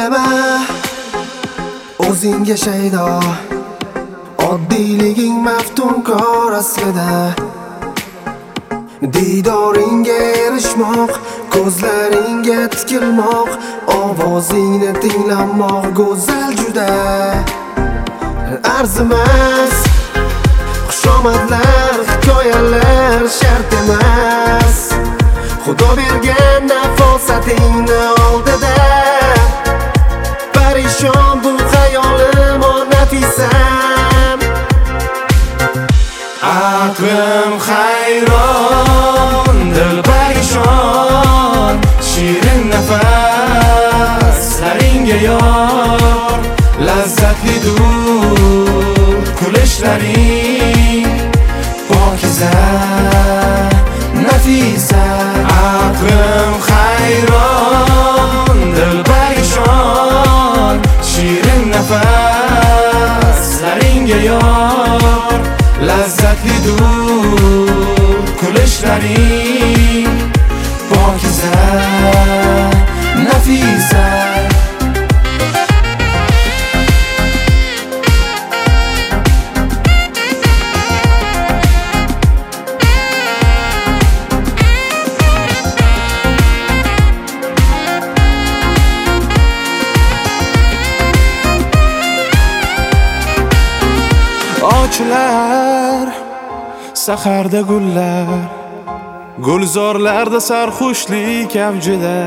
O'ylama o'zingga shaydo, oddiyliging maftunkor aslida. Didoringga erishmoq, ko'zlaringga tikilmoq, ovozingni tinglamoq go'zal juda. Arzimas xushomadlar, hikoyalar shart emas. Xudo bergan nafosatingni oldida parishon bu xayolim o nafisam. Aqlim hayron, dil parishon, shirin nafaslaringga yor, lazzatlidur kulishlaring, pokiza nafisa. Aqlim hayron, dil parishon, shirin nafaslaringga yor, lazzatlidur kulishlaring, pokiza nafisa. Ochilar saharda gullar, gulzorlarda sarxushlik avjida.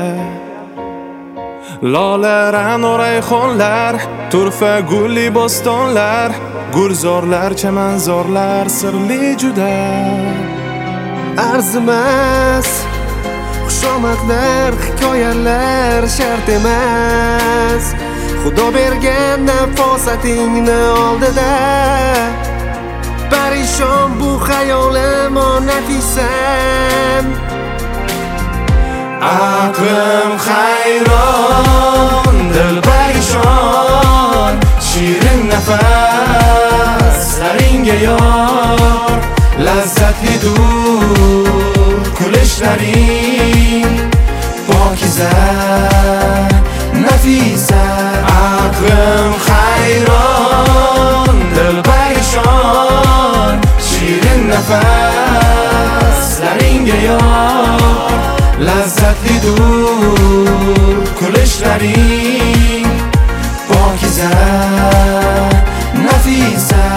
Lolaran o rayhonlar, turfa gulli bostonlar, gulzorlar, chamanzorlar sirli juda. Arzimas xushomadlar, hikoyalar shart emas. Xudo bergan nafosatingni oldida parishon bu xayolim o nafisam. Aqlim hayron, dil parishon, shirin nafaslaringga yor, lazzatlidur kulishlaring, pokiza nafisa. Aqlim hayron, dil parishon, shirin nafaslaringga yor, lazzatlidur kulishlaring, pokiza nafisa.